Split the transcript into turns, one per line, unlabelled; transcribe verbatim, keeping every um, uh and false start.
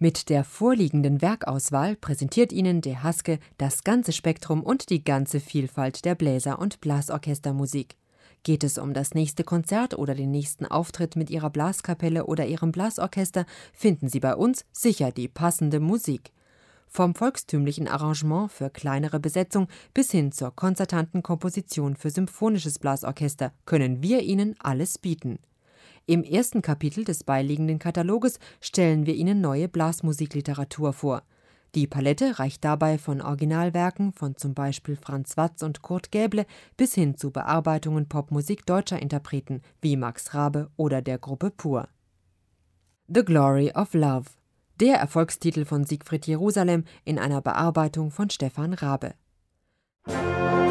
Mit der vorliegenden Werkauswahl präsentiert Ihnen de Haske das ganze Spektrum und die ganze Vielfalt der Bläser- und Blasorchestermusik. Geht es um das nächste Konzert oder den nächsten Auftritt mit Ihrer Blaskapelle oder Ihrem Blasorchester, finden Sie bei uns sicher die passende Musik. Vom volkstümlichen Arrangement für kleinere Besetzung bis hin zur konzertanten Komposition für symphonisches Blasorchester können wir Ihnen alles bieten. Im ersten Kapitel des beiliegenden Kataloges stellen wir Ihnen neue Blasmusikliteratur vor. Die Palette reicht dabei von Originalwerken von zum Beispiel Franz Watz und Kurt Gäble bis hin zu Bearbeitungen Popmusik deutscher Interpreten wie Max Rabe oder der Gruppe Pur. The Glory of Love, der Erfolgstitel von Siegfried Jerusalem in einer Bearbeitung von Stefan Rabe.